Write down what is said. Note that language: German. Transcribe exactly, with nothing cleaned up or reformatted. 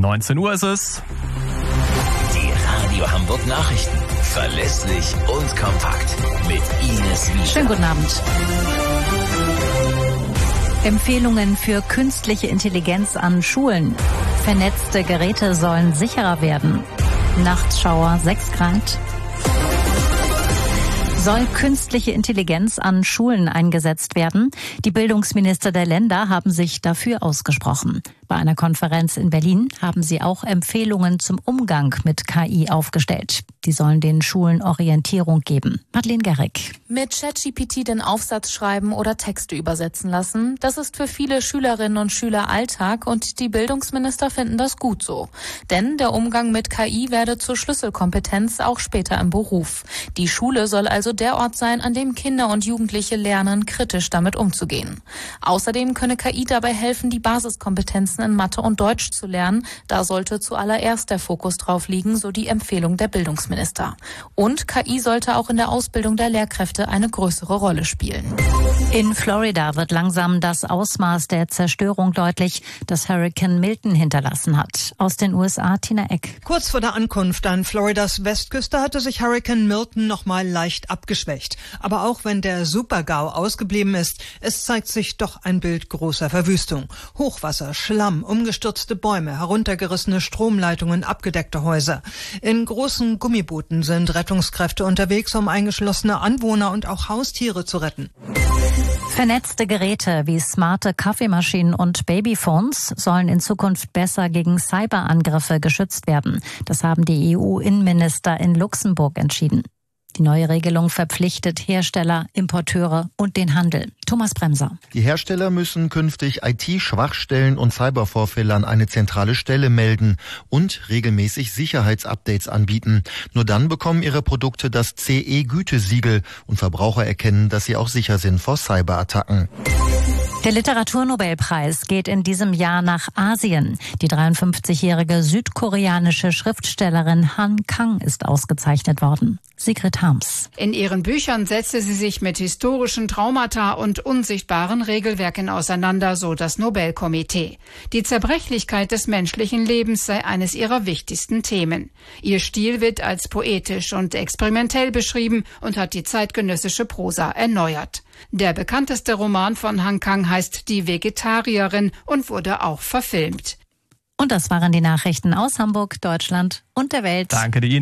neunzehn Uhr ist es. Die Radio Hamburg Nachrichten. Verlässlich und kompakt. Mit Ines Wiescher. Schönen guten Abend. Empfehlungen für künstliche Intelligenz an Schulen. Vernetzte Geräte sollen sicherer werden. Nachtschauer sechs Grad. Soll künstliche Intelligenz an Schulen eingesetzt werden? Die Bildungsminister der Länder haben sich dafür ausgesprochen. Bei einer Konferenz in Berlin haben sie auch Empfehlungen zum Umgang mit K I aufgestellt. Die sollen den Schulen Orientierung geben. Madeleine Gerrick. Mit ChatGPT den Aufsatz schreiben oder Texte übersetzen lassen, das ist für viele Schülerinnen und Schüler Alltag und die Bildungsminister finden das gut so. Denn der Umgang mit K I werde zur Schlüsselkompetenz auch später im Beruf. Die Schule soll also der Ort sein, an dem Kinder und Jugendliche lernen, kritisch damit umzugehen. Außerdem könne K I dabei helfen, die Basiskompetenzen in Mathe und Deutsch zu lernen. Da sollte zuallererst der Fokus drauf liegen, so die Empfehlung der Bildungsminister. Und K I sollte auch in der Ausbildung der Lehrkräfte eine größere Rolle spielen. In Florida wird langsam das Ausmaß der Zerstörung deutlich, das Hurrikan Milton hinterlassen hat. Aus den U S A, Tina Eck. Kurz vor der Ankunft an Floridas Westküste hatte sich Hurrikan Milton noch mal leicht abgeschwächt. Aber auch wenn der Super-GAU ausgeblieben ist, es zeigt sich doch ein Bild großer Verwüstung. Hochwasser, Schlamm, umgestürzte Bäume, heruntergerissene Stromleitungen, abgedeckte Häuser. In großen Gummibooten sind Rettungskräfte unterwegs, um eingeschlossene Anwohner und auch Haustiere zu retten. Vernetzte Geräte wie smarte Kaffeemaschinen und Babyphones sollen in Zukunft besser gegen Cyberangriffe geschützt werden. Das haben die E U-Innenminister in Luxemburg entschieden. Die neue Regelung verpflichtet Hersteller, Importeure und den Handel. Thomas Bremser. Die Hersteller müssen künftig I T-Schwachstellen und Cybervorfälle an eine zentrale Stelle melden und regelmäßig Sicherheitsupdates anbieten. Nur dann bekommen ihre Produkte das C E-Gütesiegel und Verbraucher erkennen, dass sie auch sicher sind vor Cyberattacken. Der Literaturnobelpreis geht in diesem Jahr nach Asien. Die dreiundfünfzigjährige südkoreanische Schriftstellerin Han Kang ist ausgezeichnet worden. Sigrid Harms. In ihren Büchern setzte sie sich mit historischen Traumata und unsichtbaren Regelwerken auseinander, so das Nobelkomitee. Die Zerbrechlichkeit des menschlichen Lebens sei eines ihrer wichtigsten Themen. Ihr Stil wird als poetisch und experimentell beschrieben und hat die zeitgenössische Prosa erneuert. Der bekannteste Roman von Han Kang heißt Die Vegetarierin und wurde auch verfilmt. Und das waren die Nachrichten aus Hamburg, Deutschland und der Welt. Danke dir.